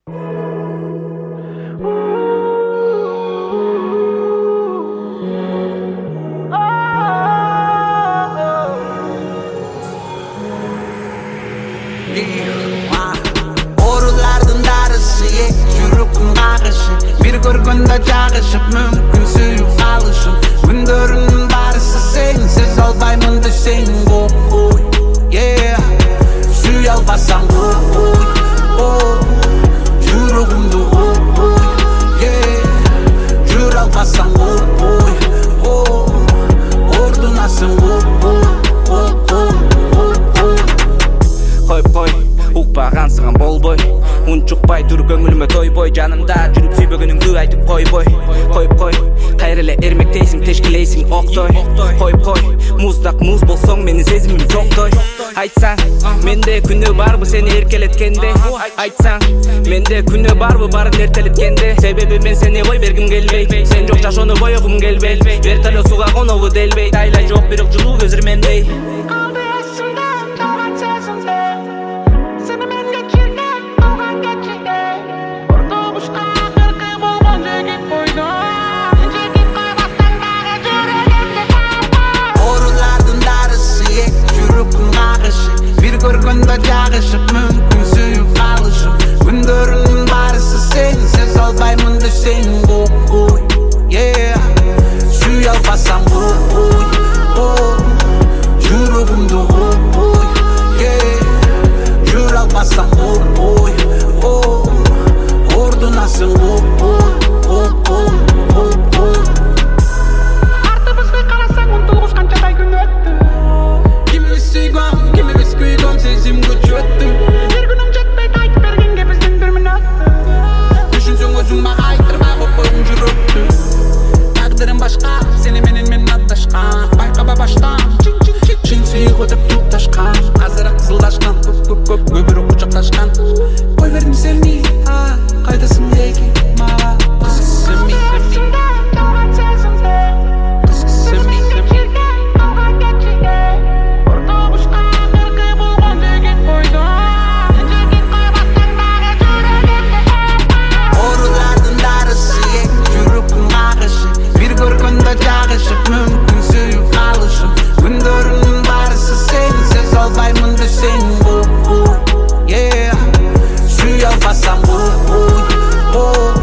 Orulardın darısı ye, жүректің ағышы. Bir көргенде жағышып, мүмкін сүйіп қалышым. Күндерімнің барысы сенсіз албаймын десең ой, сүй албасаң ой, жүрегімді ой, жүр албасаң ой, ордунасың Қой, ұқпаған саған болбой. Үн шықпай тұр көңіліме той бой. Жанымда жүріп сүйбегеніңді айтып қой, қайрыле ермектейсің, тешкілейсің оқтой. Қой, мұздақ мұз болсаң мені сезімім жоқтой. Айтсаң, менде күні барбы сені еркелеткенде. Айтсаң, менде күні барбы барын ертелеткенде. Себебі мен сені бой бергім келбей. Сен жоқ жашоны бойығым келбей. Вертолет суға қонуы делбей. Тайлай жоқ бірік жылу көзірмендей. Bir көргенде жағышып, мүмкін сүйіп қалышым. Күндерімнің барысы сенсіз албаймын десең ой, сүй албасаң ой, жүрегімді ой, жүр албасаң ой, ордунасың Артыбызға қарасаң, 19 қаншадай күн өтті. Kimi suygan, kimi biz kuygan sezim güç öttüm. Bir günüm жетпей айтып бергенге біздің бір минут. Düşünsün özün mağa aytırma kopun жүрөктү. Тагдырым башка, сени менен мен адашкан. Байкаба баштан, чын сүйүк өтүп тупташкан. Азыр кызылдашкан, көп көбүрө кучакташкан. Кой бердим сени, кайдасың деги мага. Жағышып, мүмкін сүйіп қалышым. Күндерімнің барысы сенсіз албаймын десең ой, сүй албасаң ой,